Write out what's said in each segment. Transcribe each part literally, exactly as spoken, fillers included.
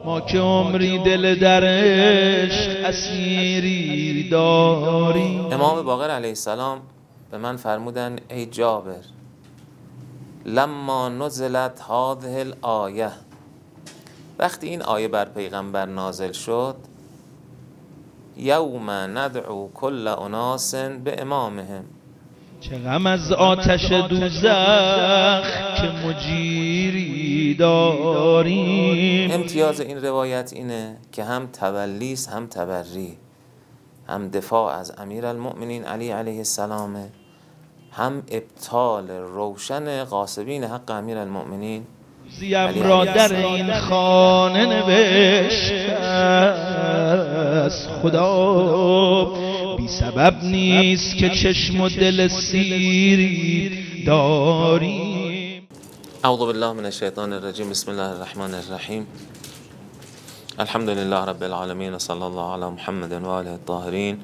ما که عمری دل در عشق اسیری داریم. امام باقر علیه السلام به من فرمودن ای جابر لما نزلت هذه الآیه، وقتی این آیه بر پیغمبر نازل شد، یوم ندعو کل اناس به امامهم، چه غم از آتش دوزخ که مجیری داریم. امتیاز این روایت اینه که هم تولیس هم تبری، هم دفاع از امیرالمؤمنین علی علیه السلام، هم ابطال روشن غاصبین حق امیرالمؤمنین. زیم را در این خانه نوشت از خدا، بی سبب نیست که چشم و دل سیری داریم. اعوذ بالله من الشیطان الرجیم، بسم الله الرحمن الرحیم، الحمد لله رب العالمین و صلی الله علی محمد و آله الطاهرین.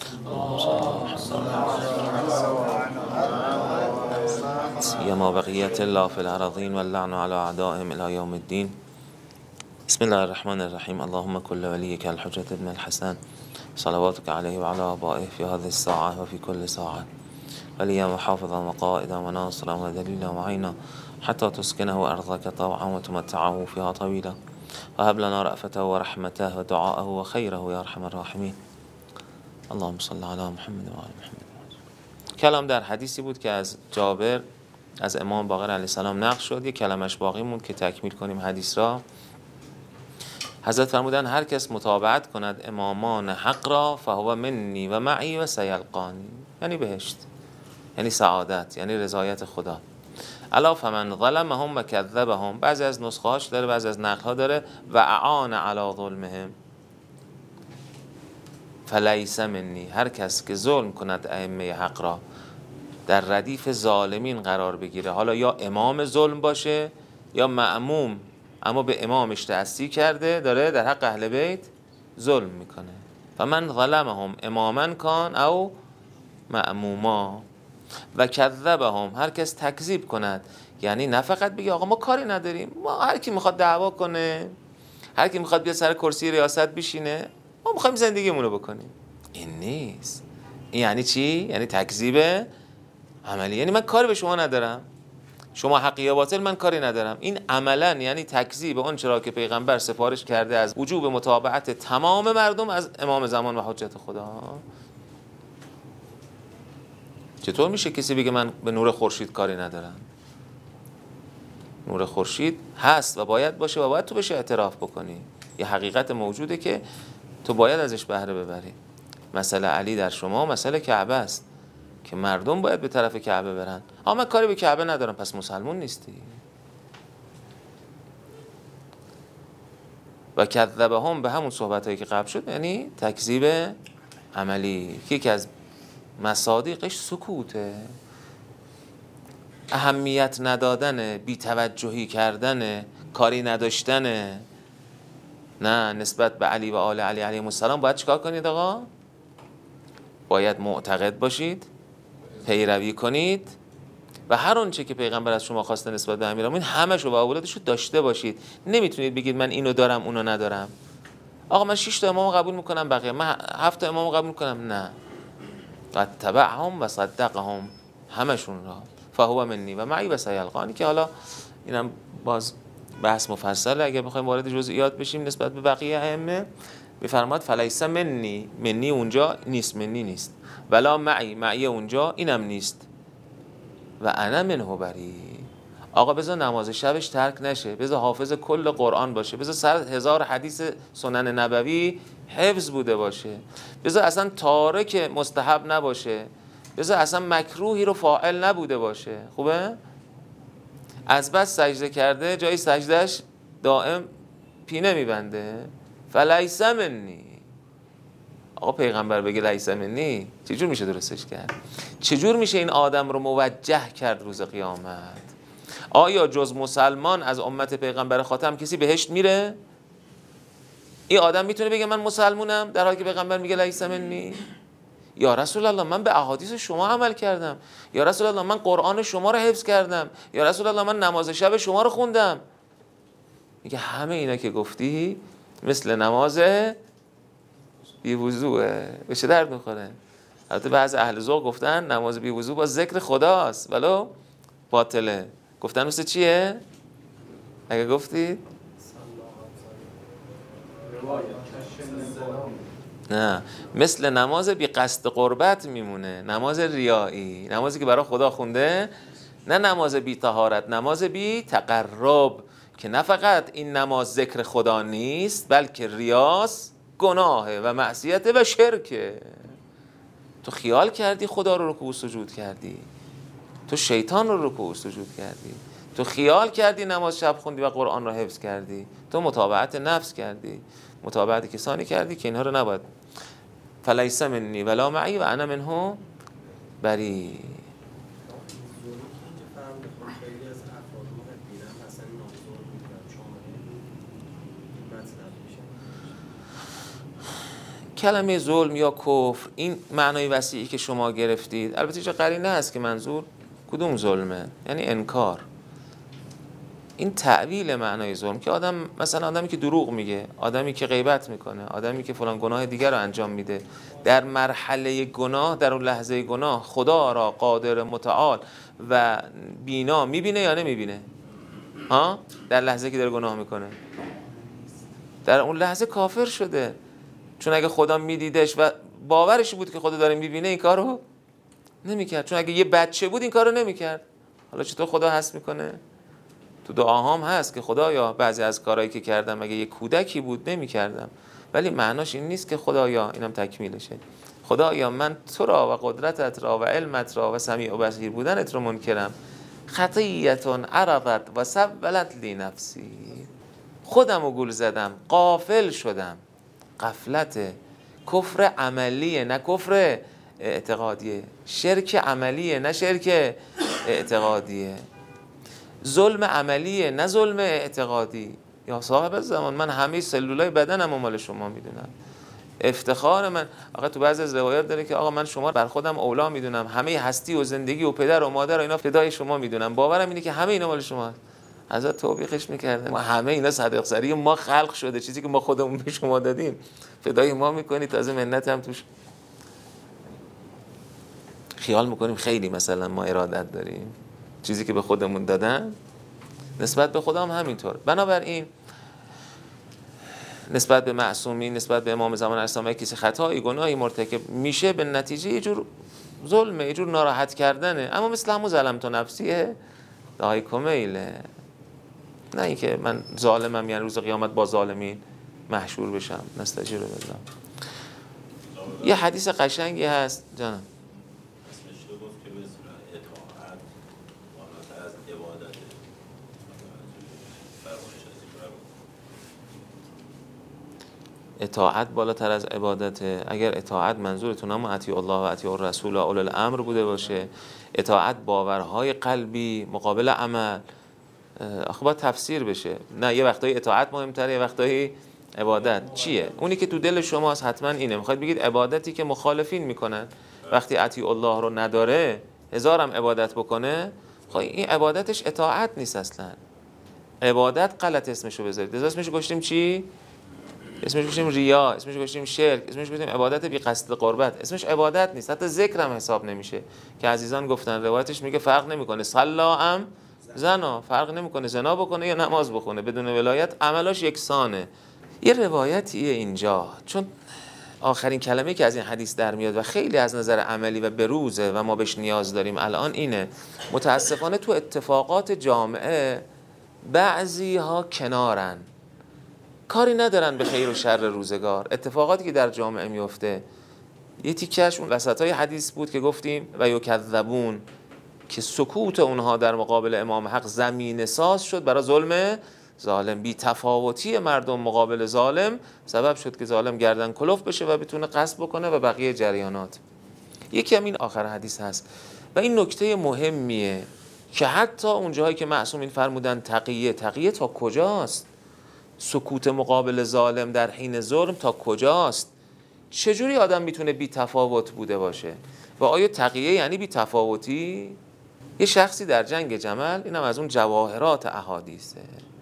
سیما بقیت الله فی الارضین واللعن علی اعدائهم الی یوم الدین. بسم الله الرحمن الرحیم، اللهم کل ولیک الحجة ابن الحسن صلواتك علیه و علی آبائه فی هذه الساعه و فی کل ساعه، ولیا و حافظا و قائدا و ناصرا و دلیلا و عینا، حتی تسکنه ارضك طوعا و تمتعه فيها طویلا، و هب لنا رأفته و رحمته و دعاءه و خیره یا ارحم الراحمین. اللهم صل علی محمد و آل محمد. کلام در حدیثی بود که از جابر از امام باقر علیه السلام نقل شد، یک کلمش باقی موند که تکمیل کنیم حدیث را. حضرت فرمودن هر کس متابعت کند امامان حق را فهو منی و معی و سیلقانی، یعنی بهشت، یعنی سعادت، یعنی رضایت خدا. الا فمن ظلمهم و کذبهم، بعضی از نسخه‌هاش داره، بعضی از نقل‌ها داره و اعان علی ظلمهم فلیس منی، هر کس که ظلم کند ائمه حق را، در ردیف ظالمین قرار بگیره، حالا یا امام ظلم باشه یا مأموم اما به امامش تعصی کرده، داره در حق اهل بیت ظلم میکنه. فمن ظلمهم اماما کان او مأموما و کذبهم، هر کس تکذیب کند، یعنی نه فقط بگه آقا ما کاری نداریم، ما هر کی میخواد دعوا کنه، هر کی میخواد بیاد سر کرسی ریاست بشینه، ما میخوایم زندگیمونو بکنیم. این نیست. این یعنی چی؟ یعنی تکذیب عملی، یعنی من کاری به شما ندارم، شما حق یا باطل من کاری ندارم. این عملا یعنی تکذیب اون چرا که پیغمبر سفارش کرده از وجوب متابعت تمام مردم از امام زمان و حجت خدا. چطور میشه کسی بگه من به نور خورشید کاری ندارم؟ نور خورشید هست و باید باشه و باید تو بشه اعتراف بکنی، یه حقیقت موجوده که تو باید ازش بهره ببری. مسئله علی در شما مسئله کعبه است که مردم باید به طرف کعبه برن. آ من کاری به کعبه ندارم، پس مسلمون نیستی. و کذبهم به همون صحبتایی که قبل شد، یعنی تکذیب عملی که یکی از مصادیقش سکوته، اهمیت ندادن، بی‌توجهی کردن، کاری نداشتن. نه، نسبت به علی و آل علی علیهم السلام باید چیکار کنید آقا؟ باید معتقد باشید، پیروی کنید و هر آنچه که پیغمبر از شما خواسته نسبت به امیرالمومنین همه‌شو و اولادشو داشته باشید. نمیتونید بگید من اینو دارم اونو ندارم. آقا من شش تا امام قبول میکنم، بقیه من هفت تا امام قبول میکنم. نه، قد تبعهم و صدقهم، همشون را. فهو منی و معی و سیلقانی، که حالا اینم باز بحث مفصله، اگه بخوایم وارد جزئیات بشیم نسبت به بقیه ائمه. میفرماد فلیس منی، منی اونجا نیست، منی نیست، ولا معی، معی اونجا اینم نیست، و انا منه بری. آقا بذار نماز شبش ترک نشه، بذار حافظ کل قرآن باشه، بذار سر هزار حدیث سنن نبوی حفظ بوده باشه، بذار اصلا تارک مستحب نباشه، بذار اصلا مکروهی رو فاعل نبوده باشه. خوبه؟ از بس سجده کرده جای سجدهش دائم پینه میبنده. فلیس منی. آقا پیغمبر بگه لیس منی، چجور میشه درستش کرد؟ چجور میشه این آدم رو موجه کرد روز قیامت؟ آیا جز مسلمان از امت پیغمبر خاتم کسی بهشت میره؟ این آدم میتونه بگه من مسلمونم در حالی که پیغمبر میگه لیس منی؟ یا رسول الله من به احادیث شما عمل کردم، یا رسول الله من قرآن شما رو حفظ کردم، یا رسول الله من نماز شب شما رو خوندم. میگه همه اینا که گفتی مثل نماز بی وضوئه. به چه درد میخوره؟ البته بعضی اهل ذوق گفتن نماز بی وضو با ذکر خداست ولو باطله. گفتن مثل چیه؟ اگه گفتید نه، مثل نماز بی قصد قربت میمونه، نماز ریایی، نمازی که برای خدا خونده، نه نماز بی طهارت، نماز بی تقرب، که نه فقط این نماز ذکر خدا نیست بلکه ریاس، گناهه و معصیته و شرکه. تو خیال کردی خدا رو رکوع و سجود کردی، تو شیطان رو رکوع و سجود کردی، تو خیال کردی نماز شب خوندی و قرآن رو حفظ کردی، تو متابعت نفس کردی، متابعت کسانی کردی که اینها رو نباید. فلیس منی ولا معی و انا منه بری. کلمه ظلم یا کفر، این معنای وسیعی که شما گرفتید، البته چه قرینه هست که منظور کدوم ظلمه، یعنی انکار. این تعویل معنای ظلم که آدم، مثلا آدمی که دروغ میگه، آدمی که غیبت میکنه، آدمی که فلان گناه دیگر رو انجام میده، در مرحله گناه، در اون لحظه گناه خدا را قادر متعال و بینا میبینه یا نمیبینه؟ ها؟ در لحظه که داره گناه میکنه، در اون لحظه کافر شده. چون اگه خدا میدیدش و باورش بود که خدا داره میبینه، این کارو نمیکرد. چون اگه یه بچه بود این کارو نمیکرد. حالا چطور خدا هست میکنه؟ تو دعاهام هست که خدایا بعضی از کارهایی که کردم اگه یه کودکی بود نمیکردم، ولی معناش این نیست که خدایا، اینم تکمیلشه، خدایا من تو را و قدرتت را و علمت را و سمیع و بصیر بودنت رو منکرم، خطیتون عرضت و سولت لی نفسی، خودم رو گول زدم، غافل شدم. غفلت کفر عملیه نه کفر اعتقادیه، شرک عملیه نه شرک اعتقادیه، ظلم عملیه نه ظلم اعتقادی. یا صاحب زمان، من همه سلولای بدنم و مال شما میدونم، افتخار من. آقا تو بعضی از روایات داره که آقا من شما بر خودم اولا میدونم، همه هستی و زندگی و پدر و مادر و اینا فدای شما میدونم، باورم اینه که همه اینا مال شماست. ازت توبیخش میکردن، ما همه اینا صدق سری ما خلق شده، چیزی که ما خودمون به شما دادیم فدای ما میکنی، تازه منت هم توش خیال میکنیم خیلی مثلا ما ارادت داریم، چیزی که به خودمون دادن نسبت به خدا هم همینطور. بنابراین نسبت به معصومین، نسبت به امام زمان اسلام، کسی خطایی گناهی مرتکب میشه به نتیجه یه جور ظلمه، یه جور ناراحت کردنه، اما مثل همون ظلم تو نفسیه دای کمیله، نه اینکه من ظالمم یعنی روز قیامت با ظالمین محشور بشم. نستجیر بالله. یه حدیث قشنگی هست جانم، اطاعت بالاتر از عبادته. اگر اطاعت منظورتون هم اطیع الله و اطیع الرسول و اولي الامر بوده باشه، اطاعت باورهای قلبی مقابل عمل، آخه باید تفسیر بشه. نه یه وقتایی اطاعت مهمتره، یه وقتایی عبادت. چیه؟ اونی که تو دل شماست حتما اینه. میخواید بگید عبادتی که مخالفین میکنن، وقتی اطیع الله رو نداره هزارم عبادت بکنه، خب این عبادتش اطاعت نیست اصلا. عبادت غلط اسمشو بذارید. اسمشو گذاشتیم چی؟ اسمش گذاشتیم ریا، اسمش گذاشتیم شرک، اسمش گذاشتیم عبادت بی قصد قربت. اسمش عبادت نیست، حتی ذکر هم حساب نمیشه که عزیزان گفتن روایتش میگه فرق نمیکنه صلا ام زنا، فرق نمیکنه زنا بکنه یا نماز بخونه، بدون ولایت عملاش یکسانه. یه روایتیه اینجا، چون آخرین کلمه که از این حدیث در میاد و خیلی از نظر عملی و بروزه و ما بهش نیاز داریم الان اینه. متاسفانه تو اتفاقات جامعه بعضی ها کنارن، کاری ندارن به خیر و شر روزگار. اتفاقاتی که در جامعه میفته، یه تیکش اون وسطای حدیث بود که گفتیم و یکذبون، که سکوت اونها در مقابل امام حق زمینه ساز شد برای ظلم ظالم. بی تفاوتی مردم مقابل ظالم سبب شد که ظالم گردن کلوف بشه و بتونه قصد بکنه و بقیه جریانات. یکی همین آخر حدیث هست و این نکته مهمیه که حتی اونجاهایی که معصومین فرمودن تقیه، تقیه تا کجاست؟ سکوت مقابل ظالم در حین ظلم تا کجاست؟ چجوری آدم میتونه بی تفاوت بوده باشه؟ و آیا تقیه یعنی بی تفاوتی؟ یه شخصی در جنگ جمل، اینم از اون جواهرات احادیثه،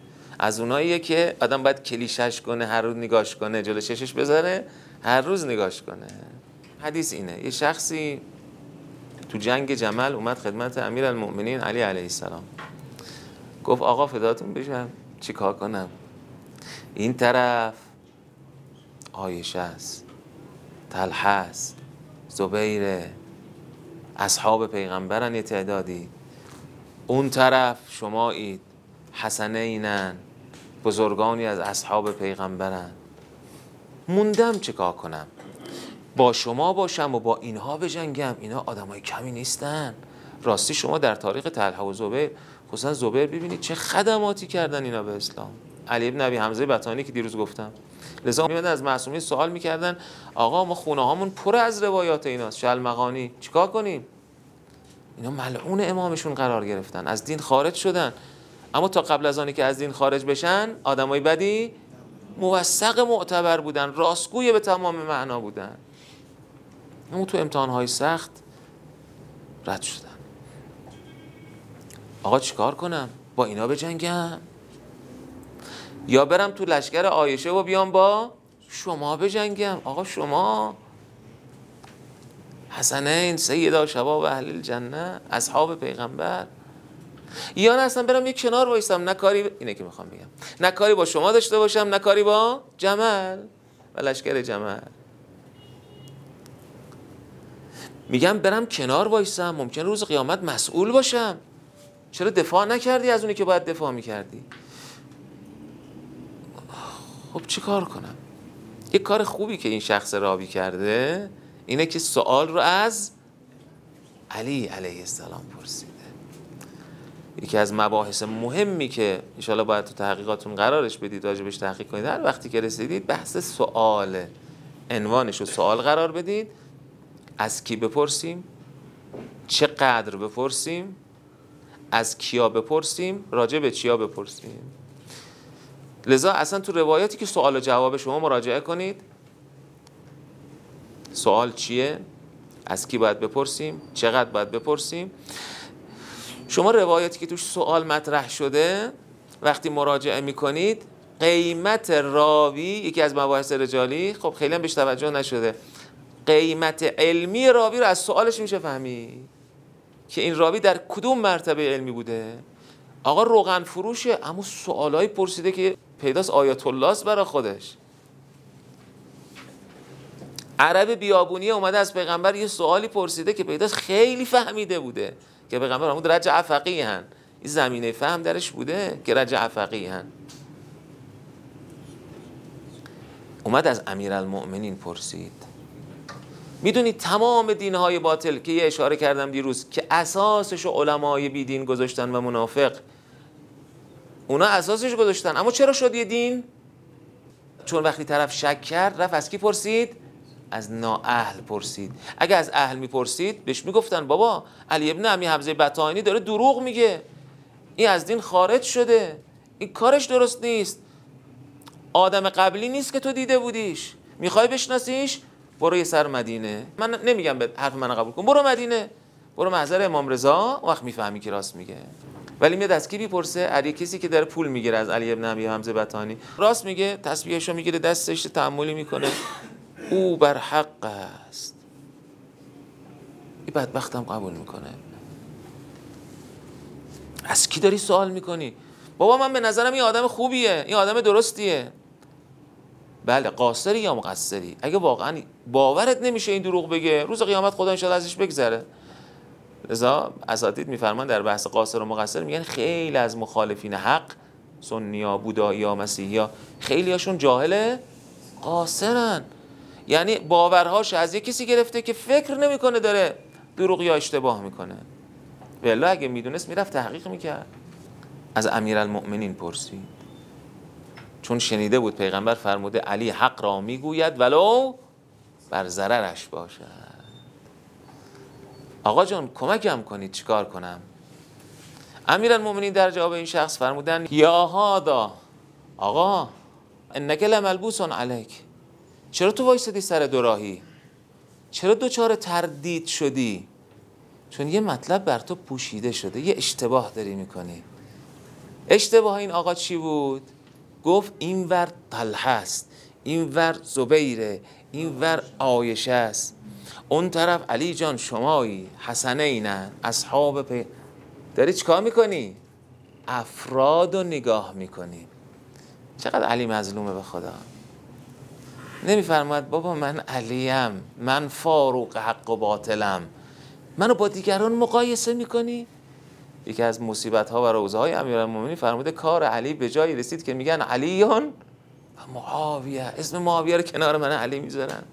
از اوناییه که آدم باید کلیشش کنه، هر روز نگاش کنه، جلو چشش بذاره، هر روز نگاش کنه. حدیث اینه، یه شخصی تو جنگ جمل اومد خدمت امیرالمؤمنین علی علیه السلام، گفت آقا فداتون بشم چی کار کنم؟ این طرف عایشه است، طلحه است، زبیره، اصحاب پیغمبرن یه تعدادی، اون طرف شمایید، حسنینن، بزرگانی از اصحاب پیغمبرن. موندم چه کار کنم؟ با شما باشم و با اینها بجنگم؟ اینا آدمای کمی نیستن. راستی شما در تاریخ طلحه و زبیر، خصوصا زبیر، ببینید چه خدماتی کردن اینا به اسلام. علی ابن ابی حمزه بطانی که دیروز گفتم، لذا میاد از معصومین سوال میکردن آقا ما خونه هامون پر از روایات ایناست، شلمغانی، چیکار کنیم؟ اینا ملعون امامشون قرار گرفتن، از دین خارج شدن، اما تا قبل از آنی که از دین خارج بشن آدمای بدی موثق معتبر بودن، راستگوی به تمام معنا بودن، اما تو امتحانهای سخت رد شدن. آقا چیکار کنم؟ با اینا بجنگم یا برم تو لشکر عایشه و بیام با شما بجنگم؟ آقا شما حسنین، سیدا شباب اهل الجنه، اصحاب پیغمبر، یا نه اصلا برم یک کنار وایسم، نه کاری ب... اینه که میخوام بگم، نه کاری با شما داشته باشم، نه کاری با جمل و لشکر جمل. میگم برم کنار وایسم، ممکن روز قیامت مسئول باشم. چرا دفاع نکردی از اونی که باید دفاع میکردی؟ خب چی کار کنم؟ یک کار خوبی که این شخص راوی کرده اینه که سوال رو از علی علیه السلام پرسیده. یکی از مباحث مهمی که انشاءالله باید تو تحقیقاتون قرارش بدید، راجبش تحقیق کنید، هر وقتی که رسیدید بحث سوال، عنوانش رو سوال قرار بدید. از کی بپرسیم؟ چقدر بپرسیم؟ از کیا بپرسیم؟ راجع به چیا بپرسیم؟ لذا اصلا تو روایاتی که سوال و جواب شما مراجعه کنید. سوال چیه؟ از کی باید بپرسیم؟ چقدر باید بپرسیم؟ شما روایاتی که توش سوال مطرح شده وقتی مراجعه میکنید، قیمت راوی، یکی از مباحث رجالی، خب خیلی هم بهش توجه نشده، قیمت علمی راوی رو از سوالش میشه فهمید که این راوی در کدوم مرتبه علمی بوده. آقا روغن فروشه اما سوالایی پرسیده که پیداست آیت الله است برای خودش. عرب بیابونی اومده از پیغمبر یه سوالی پرسیده که پیداست خیلی فهمیده بوده که پیغمبر همون رجع فقیهن، این زمینه فهم درش بوده که رجع فقیهن. اومد از امیرالمؤمنین پرسید. میدونید تمام دینهای باطل که یه اشاره کردم دیروز که اساسش علمای بی دین گذاشتن و منافق، اونا اساسش گذاشتن، اما چرا شد یه دین؟ چون وقتی طرف شک کرد رفت از کی پرسید؟ از نااهل پرسید. اگه از اهل میپرسید بهش میگفتن بابا علی ابن ابی حمزه بطانی داره دروغ میگه، این از دین خارج شده، این کارش درست نیست، آدم قبلی نیست که تو دیده بودیش، میخوای بشناسیش؟ برو یه سر مدینه. من نمیگم به حرف من قبول کن، برو مدینه، برو محضر امام رضا، وقت میفهمی که راست میگه. ولی میاد از کی بیپرسه؟ علی، کسی که داره پول میگیره از علی ابن ابی حمزه بطانی، راست میگه، تسبیحشو میگیره دستش، تأملی میکنه، او بر حق است، این بدبختم قبول میکنه. از کی داری سوال میکنی؟ بابا من به نظرم این آدم خوبیه، این آدم درستیه. بله، قاصری یا مقصری؟ اگه واقعا باورت نمیشه این دروغ بگه، روز قیامت خدا انشاءالله ازش بگذره. لذا اساتید میفرمان در بحث قاصر و مقصر میگن خیلی از مخالفین حق، سنی‌ها، بودایی‌ها، مسیحی‌ها، خیلی هاشون جاهل قاصرن، یعنی باورهاش از یک کسی گرفته که فکر نمیکنه داره دروغ یا اشتباه میکنه. والله اگه میدونست میرفت تحقیق میکرد. از امیرالمؤمنین پرسید، چون شنیده بود پیغمبر فرموده علی حق را میگوید ولو بر ضررش باشد. آقا جان کمکم کنید، چیکار کنم؟ امیرالمؤمنین در جواب این شخص فرمودن یا هادا، آقا انک لملبوس علیک، چرا تو وایسادی سر دوراهی؟ چرا دوچار تردید شدی؟ چون یه مطلب بر تو پوشیده شده، یه اشتباه داری میکنی. اشتباه این آقا چی بود؟ گفت این ور طلحه است، این ور زبیره، این ور عایشه است، اون طرف علی جان شمایی، حسنه اینن اصحاب پی. داری چیکار میکنی؟ افراد رو نگاه میکنی. چقدر علی مظلومه به خدا. نمیفرماید بابا من علیم، من فاروق حق و باطلم، منو با دیگران مقایسه میکنی؟ یکی از مصیبت ها و روزهای امیرالمومنین فرموده کار علی به جایی رسید که میگن علیون و معاویه، اسم معاویه رو کنار من علی میذارن.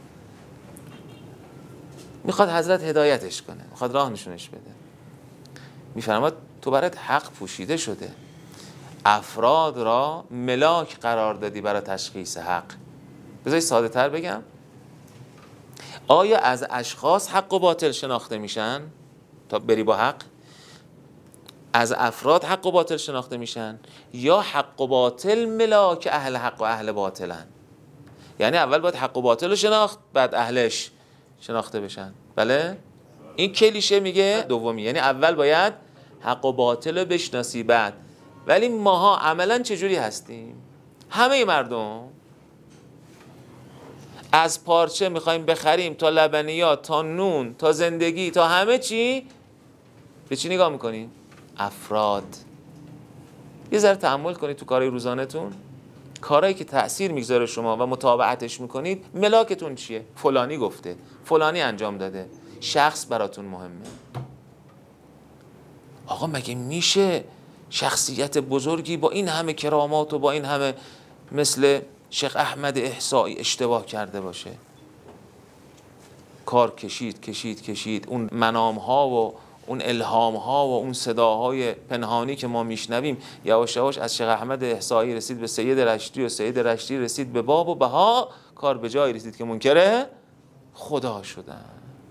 میخواد حضرت هدایتش کنه، میخواد راه نشونش بده. میفرماد تو برات حق پوشیده شده، افراد را ملاک قرار دادی برای تشخیص حق. بذاری ساده تر بگم، آیا از اشخاص حق و باطل شناخته میشن تا بری با حق؟ از افراد حق و باطل شناخته میشن یا حق و باطل ملاک اهل حق و اهل باطلن؟ یعنی اول باید حق و باطل رو شناخت بعد اهلش شناخته بشن. بله این کلیشه میگه دومی، یعنی اول باید حق و باطل رو بشناسی بعد. ولی ماها عملا چجوری هستیم؟ همه مردم از پارچه میخوایم بخریم تا لبنیات تا نون تا زندگی تا همه چی، به چی نگاه میکنیم؟ افراد. یه ذره تأمل کنید تو کارهای روزانه‌تون، کارهایی که تأثیر میگذاره شما و متابعتش میکنید، ملاکتون چیه؟ فلانی گفته، فلانی انجام داده، شخص براتون مهمه. آقا مگه میشه شخصیت بزرگی با این همه کرامات و با این همه مثل شیخ احمد احصایی اشتباه کرده باشه؟ کار کشید کشید کشید، اون منام ها و اون الهام ها و اون صداهای پنهانی که ما میشنویم یواش یواش از شیخ احمد احصایی رسید به سید رشتی و سید رشتی رسید به باب و بها، کار به جایی رسید که منکر خدا شدن.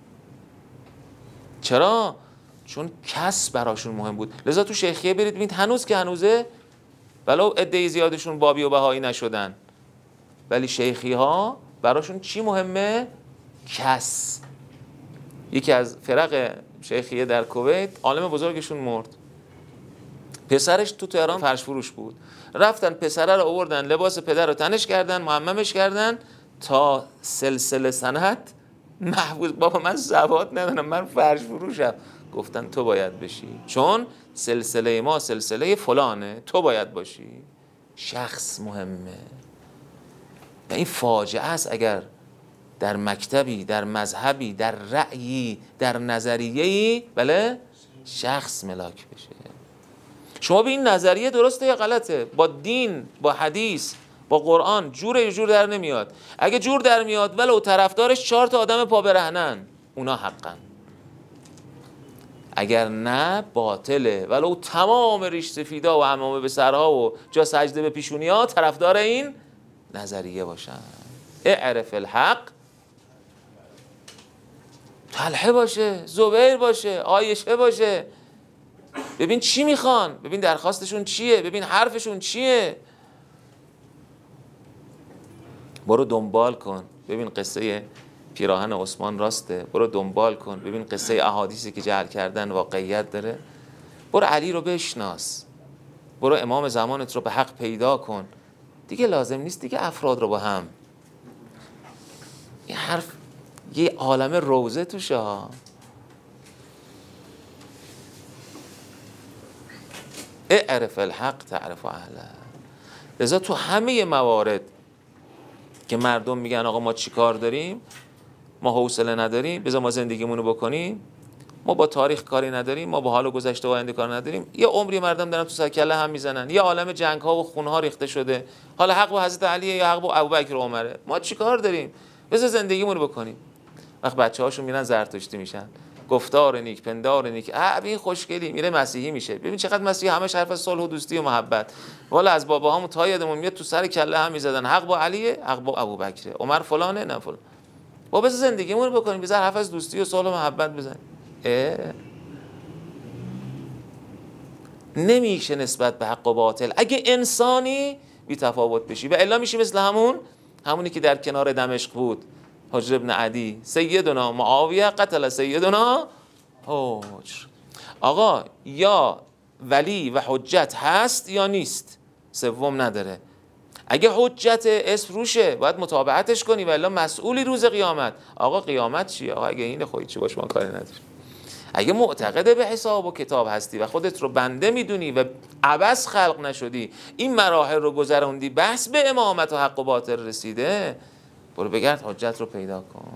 چرا؟ چون کس براشون مهم بود. لذا تو شیخیه برید ببینید هنوز که هنوزه، ولو عده زیادشون بابی و بهایی نشدن، ولی شیخی ها براشون چی مهمه؟ کس. یکی از فرق شیخیه در کویت، عالم بزرگشون مرد، پسرش تو تهران فرش فروش بود، رفتن پسره رو آوردن لباس پدر رو تنش کردن، معممش کردن تا سلسله سنت محفوظ. بابا من سواد ندارم، من فرش فروشم. گفتن تو باید بشی، چون سلسله ما سلسله فلانه، تو باید باشی. شخص مهمه. و این فاجعه است اگر در مکتبی، در مذهبی، در رأیی، در نظریه‌ای بله شخص ملاک بشه. شما به این نظریه درسته یا غلطه؟ با دین، با حدیث، با قرآن جور یا جور در نمیاد. اگه جور در میاد ولو طرفدارش چهار تا آدم پا برهنن، اونا حقن. اگر نه باطله، ولو تمام ریش سفیدا و عمامه به سرها و جا سجده به پیشونی‌ها طرفدار این نظریه باشن. اعرف الحق، طلحه باشه، زبیر باشه، عایشه باشه، ببین چی میخوان، ببین درخواستشون چیه، ببین حرفشون چیه، برو دنبال کن ببین قصه پیراهن عثمان راسته، برو دنبال کن ببین قصه احادیثی که جعل کردن واقعیت داره، برو علی رو بشناس، برو امام زمانت رو به حق پیدا کن. دیگه لازم نیست دیگه افراد رو با هم. این حرف یه عالم روزه توشه ها. اعرف الحق تعرف اهله. لذا تو همه موارد که مردم میگن آقا ما چی کار داریم، ما حوصله نداریم، بذار ما زندگیمونو بکنیم، ما با تاریخ کاری نداریم، ما با حال گذشته و آینده کار نداریم، یه عمری مردم دارن تو سر کله هم میزنن، یه عالم جنگ ها و خون ها ریخته شده، حالا حق با حضرت علیه یا حق با ابوبکر و عمره، ما چی کار داریم، بذار زندگیمونو بکنیم. وقت بچه‌هاشون میرن زرتشتی میشن، گفتار نیک، پندار نیک، اه این خوشگلی، میره مسیحی میشه. ببین چقدر مسیحی همش حرف صلح و دوستی و محبت. والا از باباهامون تا یادمون میاد تو سر کله هم میزدن، حق با علیه، حق با ابوبکر، عمر فلانه، نه فلان. با بس زندگیمون رو بکنیم، بذار حرف از دوستی و صلح و محبت بزنیم. نمیشه نسبت به حق و باطل اگه انسانی بی تفاوت بشی، و الا میشه مثل همون همونی که در کنار دمشق بود، حجر ابن عدی، سیدنا معاویه قتل سیدنا حجر. آقا یا ولی و حجت هست یا نیست، سوم نداره. اگه حجت اسم روشه باید متابعتش کنی و الا مسئولی روز قیامت. آقا قیامت چیه؟ آقا اگه این خودت چی باش ما کاری نداریم. اگه معتقد به حساب و کتاب هستی و خودت رو بنده میدونی و عبث خلق نشدی، این مراحل رو گذروندی، بحث به امامت و حق و باطل رسیده، برو بگرد حجت رو پیدا کن.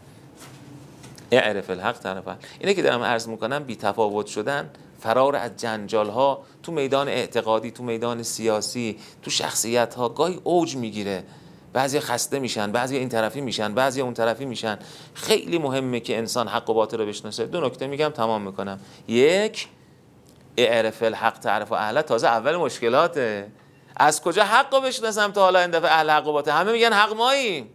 اعرف الحق تعرف. اینه که دارم عرض میکنم بی تفاوت شدن، فرار از جنجال ها تو میدان اعتقادی، تو میدان سیاسی، تو شخصیت ها گاهی اوج میگیره. بعضی خسته میشن، بعضی این طرفی میشن، بعضی اون طرفی میشن. خیلی مهمه که انسان حق و باطل رو بشناسه. دو نکته میگم تمام میکنم. یک، اعرف الحق تعرف اهل. تازه اول مشکلاته. از کجا حق رو بشناسم تا حالا این دفعه اهل حق و باطل؟ همه میگن حق ماییم.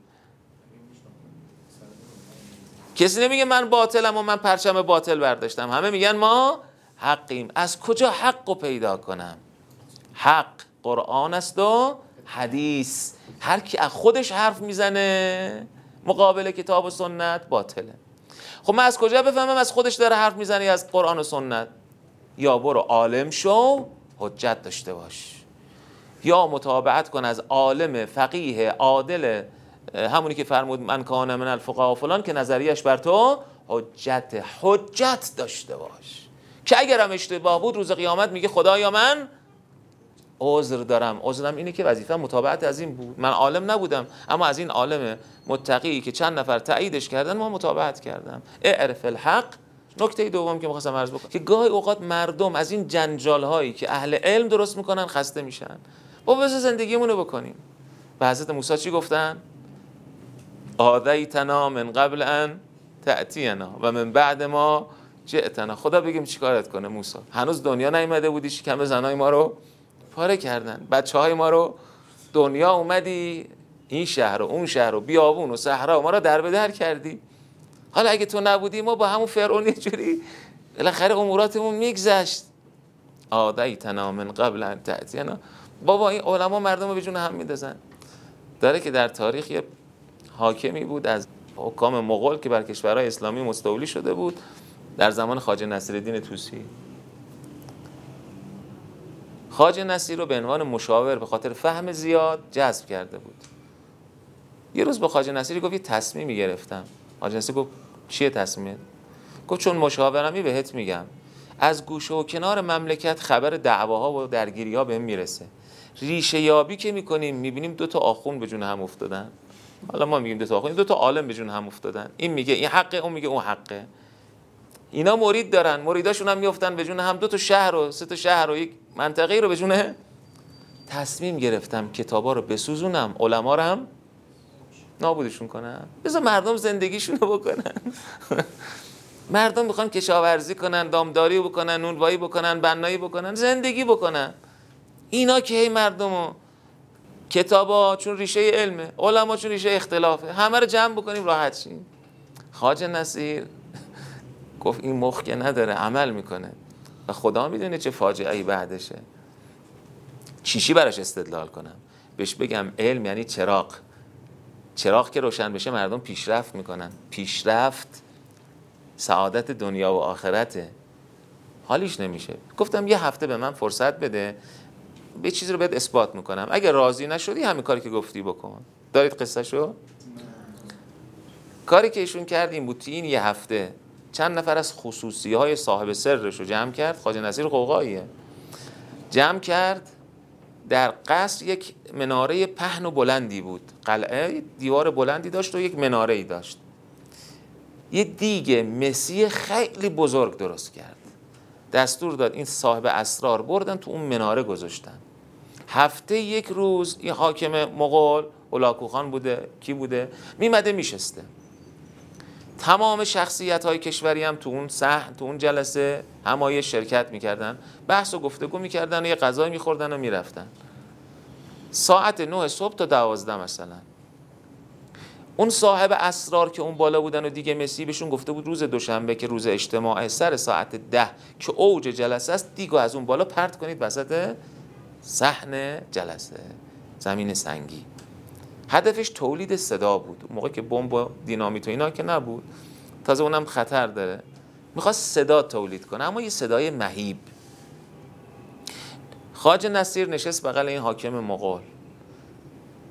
کسی نمیگه من باطلم و من پرچم باطل برداشتم. همه میگن ما حقیم. از کجا حق رو پیدا کنم؟ حق قرآن است و حدیث. هر کی از خودش حرف میزنه مقابل کتاب و سنت باطله. خب من از کجا بفهمم از خودش داره حرف میزنه یا از قرآن و سنت؟ یا برو عالم شو، حجت داشته باش، یا متابعت کن از عالم فقیه عادل، همونی که فرمود من کان من الفقهاء فلان، که نظریش بر تو حجت حجت داشته باش که اگرم اشتباه بود روز قیامت میگه خدایا من عذر دارم. عذرم اینه که وظیفه متابعت از این بود. من عالم نبودم اما از این عالم متقی که چند نفر تاییدش کردن ما متابعت کردم. اعرف الحق. نکته دوم که می‌خواستم عرض بکنم که گاهی اوقات مردم از این جنجال هایی که اهل علم درست میکنن خسته میشن. با بس زندگیمونو بکنیم. به حضرت موسی چی گفتن؟ آذیتنا من قبل ان تأتینا و من بعد ما جئتنا. خدا بگیم چیکارت کنه موسی؟ هنوز دنیا نیومده بودی، شکم زنای ما رو پاره کردن، بچهای ما رو دنیا اومدی، این شهر و اون شهر و بیابون و صحرا ما رو در به در کردی. حالا اگه تو نبودی ما با همون فرعون یه جوری بالاخره اموراتمون میگذشت. آذیتنا من قبل ان تأتینا. بابا این علما مردم رو به جون هم میندازن. داره که در تاریخ یه حاکمی بود از حکام مغول که بر کشورهای اسلامی مستولی شده بود در زمان خواجه نصیرالدین طوسی. خواجه نصیر رو به عنوان مشاور به خاطر فهم زیاد جذب کرده بود. یه روز با خواجه نصیر گفت یه تصمیمی گرفتم. خواجه نصیر گفت چیه تصمیمت؟ گفت چون مشاورمی بهت میگم از گوشه و کنار مملکت خبر دعواها و درگیری‌ها بهم میرسه. ریشه یابی که میکنیم میبینیم دو تا آخوند به جون هم افتادن. حالا ما میگیم دو تا آخوند، دو تا عالم به جون هم افتادن. این میگه این حقه، اون میگه اون حقه. اینا مرید دارن، مریداشون هم میافتن به جون هم. دو تا شهر و سه تا شهر و یک منطقه رو به جون. تصمیم گرفتم کتابا رو بسوزونم، علما رو هم نابودشون کنم. بذار مردم زندگیشون رو بکنن. مردم میخوان کشاورزی کنن، دامداری بکنن، نونوایی بکنن، بنایی بکنن، زندگی بکنن. اینا که هی مردمو کتابا چون ریشه علمه، علما چون ریشه اختلافه، همه رو جمع بکنیم راحت شیم. خواجه نصیر گفت این مخ که نداره، عمل میکنه و خدا میدونه چه فاجعه‌ای بعدشه. چیشی براش استدلال کنم؟ بهش بگم علم یعنی چراغ. چراغ که روشن بشه مردم پیشرفت میکنن. پیشرفت سعادت دنیا و آخرته. حالیش نمیشه. گفتم یه هفته به من فرصت بده، به چیزی رو بهت اثبات میکنم. اگه راضی نشدی همین کاری که گفتی بکن. دارید قصه شو؟ کاری که ایشون کرد این بود، این یه هفته چند نفر از خصوصی های صاحب سرش رو جمع کرد. خواجه نصیر قوقاییه. جمع کرد در قصر. یک مناره پهن و بلندی بود. قلعه دیوار بلندی داشت و یک مناره‌ای داشت. یه دیگ مسی خیلی بزرگ درست کرد. دستور داد این صاحب اسرار بردن تو اون مناره گذاشتن. هفته یک روز این حاکم مغول هولاکو خان بوده، کی بوده، میمده میشسته. تمام شخصیت های کشوری هم تو اون صحن، تو اون جلسه همایش شرکت میکردن، بحث و گفتگو میکردن و یه غذای میخوردن و میرفتن. ساعت نه صبح تا دوازده مثلا. اون صاحب اسرار که اون بالا بودن و دیگه مسی بهشون گفته بود روز دوشنبه که روز اجتماع سر ساعت ده که اوج جلسه است، دیگو از اون بالا پرت کنید وسط صحن جلسه، زمین سنگی. هدفش تولید صدا بود. اون موقع که بمب و دینامیت و اینا که نبود، تازه اونم خطر داره. میخواست صدا تولید کنه، اما یه صدای مهیب. خواجه نصیر نشست بغل این حاکم مغول.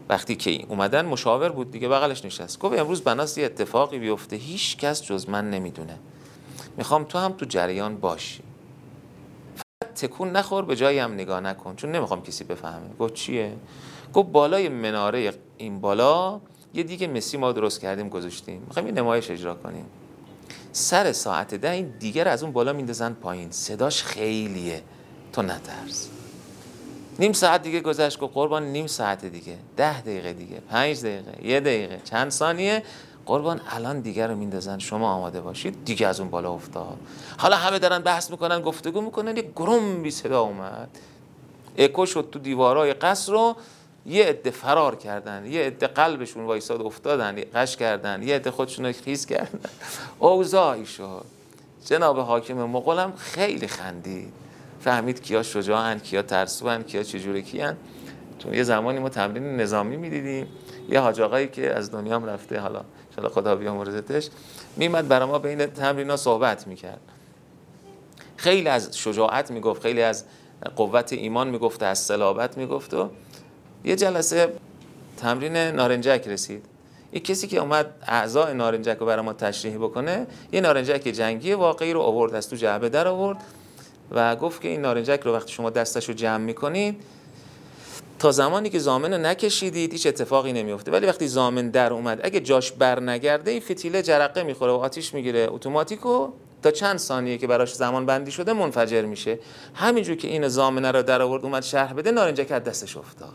وقتی که اومدن مشاور بود دیگه بغلش نشست، گفت امروز بناست یه اتفاقی بیفته هیچ کس جز من نمیدونه، میخوام تو هم تو جریان باشی، فقط تکون نخور، به جایی هم نگاه نکن چون نمیخوام کسی بفهمه. گفت چیه؟ گفت بالای مناره این بالا یه دیگه مسی ما درست کردیم گذاشتیم، میخوایم یه نمایش اجرا کنیم، سر ساعت ده این دیگر از اون بالا میندازن پایین، صداش خیلیه، تو نترس. نیم ساعت دیگه گذشت، گفت قربان نیم ساعت دیگه، ده دقیقه دیگه، پنج دقیقه، یه دقیقه، چند ثانیه، قربان الان دیگه رو میندازن، شما آماده باشید. دیگه از اون بالا افتاد. حالا همه دارن بحث میکنن، گفتگو میکنن، یه گرم بی صدا اومد، اکو شد تو دیوارای قصر رو، یه عده فرار کردن، یه عده قلبشون وایساد افتادن، قش کردن، یه عده خودشون رو خیس کردن، اوضاعی شد. جناب حاکم مغولم خیلی خندید، فهمید کیا شجاعن، کیا ترسوان، کیا چجوری کیان. چون یه زمانی ما تمرین نظامی میدیدیم، یه حاج آقایی که از دنیا هم رفته، حالا ان شاء الله خدا بیامرزتش، میمد برای ما بین تمرینا صحبت میکرد، خیلی از شجاعت میگفت، خیلی از قوت ایمان میگفت، از صلابت میگفت. و یه جلسه تمرین نارنجک رسید، یه کسی که اومد اعضای نارنجک رو برای ما تشریح بکنه، یه نارنجک جنگی واقعی رو آورد، از تو جعبه در آورد و گفت که این نارنجک رو وقتی شما دستش رو جمع میکنید، تا زمانی که زامن رو نکشیدید هیچ اتفاقی نمیفته، ولی وقتی زامن در اومد اگه جاش بر نگرده این فتیله جرقه میخوره و آتیش میگیره اتوماتیکو، تا چند ثانیه که براش زمان بندی شده منفجر میشه. همینجور که این زامنه رو در آورد اومد شرح بده، نارنجک از دستش افتاد.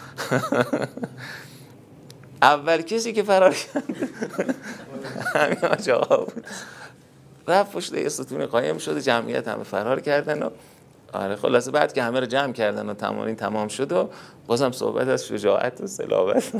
اول کسی که فرار کرد همین حاج آقا بود، رفت پشت یه ستون قایم شد، جمعیت همه فرار کردن و آره خلاصه بعد که همه رو جمع کردن و تمرین تمام شد و بازم صحبت از شجاعت و صلابت.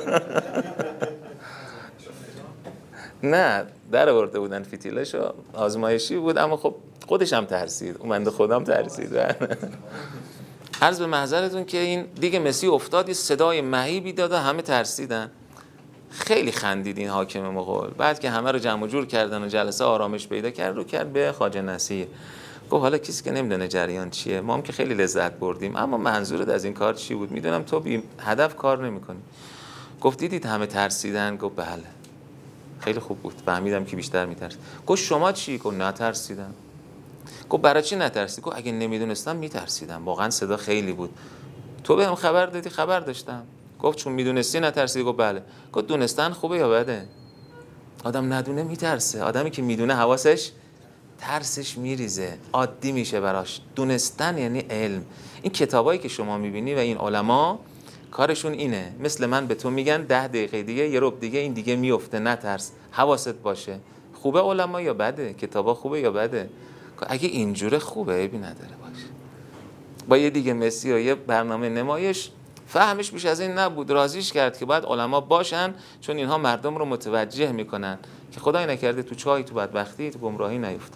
نه در آورده بودن فتیلشو، آزمایشی بود، اما خب خودش هم ترسید، اون بنده خودم ترسید. عرض به محضرتون که این دیگه مسی افتاد، صدای مهیبی داد و همه ترسیدن. خیلی خندید این حاکم مغول. بعد که همه رو جمع و جور کردن و جلسه آرامش پیدا کرد، رو کرد به خواجه نصیر، گفت حالا کسی که نمیدونه جریان چیه، ما هم که خیلی لذت بردیم، اما منظورت از این کار چی بود؟ میدونم تو بی هدف کار نمی‌کنی. گفت دیدید همه ترسیدن؟ گفت بله. خیلی خوب بود، فهمیدم که بیشتر میترسید. گفت شما چی؟ گفت نترسیدم. گفت برای چی نترسید؟ گفت اگه نمیدونستم میترسیدم، واقعا صدا خیلی بود. تو بهم خبر دادی؟ خبر داشتم. گفت چون میدونستی نترسیدی؟ گفت بله. گفت دونستن خوبه یا بده؟ آدم ندونه میترسه، آدمی که میدونه حواسش ترسش میریزه، عادی میشه براش. دونستن یعنی علم. این کتابایی که شما میبینی و این علما کارشون اینه، مثل من به تو میگن ده دقیقه دیگه، یه ربع دیگه این دیگه میفته، نترس، حواست باشه. خوبه علما یا بده؟ کتابا خوبه یا بده؟ اگه اینجوره خوبه، عیبی نداره باشه. با یه دیگه مسی و یه برنامه نمایش فهمش بیش از این نبود، راضیش کرد که باید علما باشن، چون اینها مردم رو متوجه میکنن که خدای نکرده تو چای، تو بدبختی، تو گمراهی نیفتن.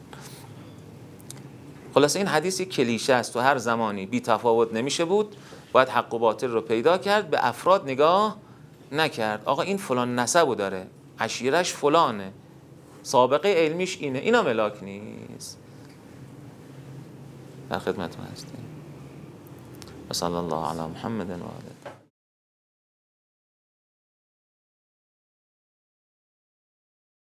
خلاصه این حدیث یک کلیشه است، تو هر زمانی بی تفاوت نمیشه بود، باید حق و باطل رو پیدا کرد، به افراد نگاه نکرد. آقا این فلان نسبو داره، عشیرش فلانه، سابقه علمیش اینه، اینا ملاک نیست. در خدمتتون هستیم. صلی الله علی محمد و آله.